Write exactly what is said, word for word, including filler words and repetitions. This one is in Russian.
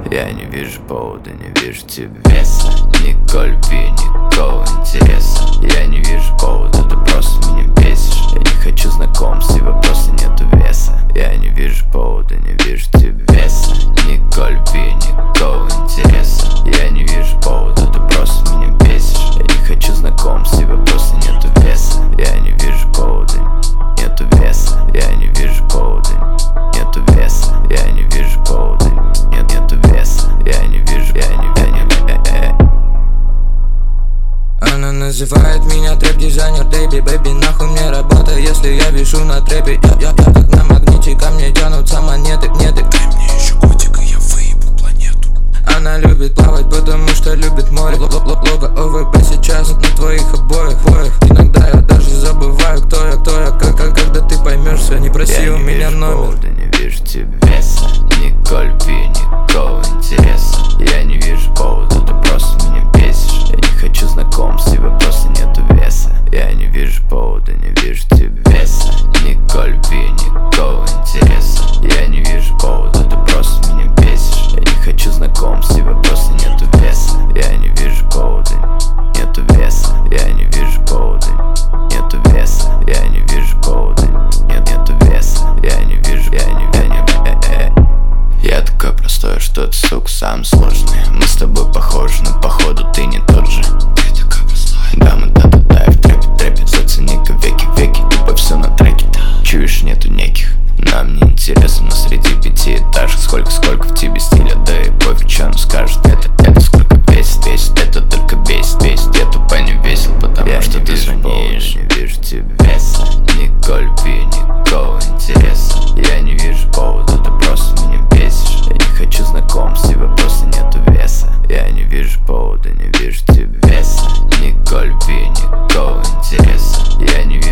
Я не вижу повода, не вижу тебе веса. Николь Би, никакого интереса. Я не вижу повода, ты просто меня бесишь. Я не хочу знакомств, и вопроса нету веса. Я не вижу повода, не вижу тебе веса. Николь Би, никакого интереса. Я не вижу повода, ты просто меня бесишь. Я не хочу знакомств, и вопроса нету веса. Я не вижу повода, нету веса. Я не вижу повода, нету веса. Я не вижу повода, нет, нету веса. Я не вижу, я не, я не, я не. Она называет меня трэп-дизайнер, дэйби, бэйби, нахуй мне работа, если я вешу на трэпе. Я, я, я как на магните, ко мне тянутся монеты, монеты. Дай мне еще котика, я выебу планету. Она любит плавать, потому что любит море. Лого ОВБ сейчас на твоих обоих, обоих. Иногда я даже забываю, кто я, кто я, как, как, когда ты поймешь все. Не проси у меня номер. Я не вижу тебе веса. Николь Би, никакого интереса. Я не вижу повода, ты просто меня бесишь. Я не хочу знакомств, и вопроса нету веса. Я не вижу повода, не вижу тебе веса. Николь Би, никакого интереса. Я не вижу повода, ты просто меня бесишь. Я не хочу знакомств, и вопроса нету веса. Я не вижу повода, нету веса. Я не вижу повода, нету веса. Я не вижу повода, нет, нету веса. Я не вижу, я не, я не, я, я. Я такой простой, что ты, сука, сам сложный. Мы с тобой похожи, но походу ты не тот же. Ты такой простой. Да, мы да-да-да, и в трэпе, трэпе. Зацени-ка веки-веки, тупо все на треке. Чуешь, нету неких. Нам не интересно, но среди пяти этажек сколько-сколько в тебе стиля, да и пофиг, что он скажет. Это, это сколько весит, весит, это только бесит, бесит. Я тупо не весел, потому я что ты звонишь. Я не вижу тебе веса. Николь Би, никакого интереса. Я не вижу повода, ты просто меня бесишь. Я не хочу знакомств, и вопроса нету веса. Я не вижу повода, не вижу тебе веса. Николь Би, никакого интереса. Я не вижу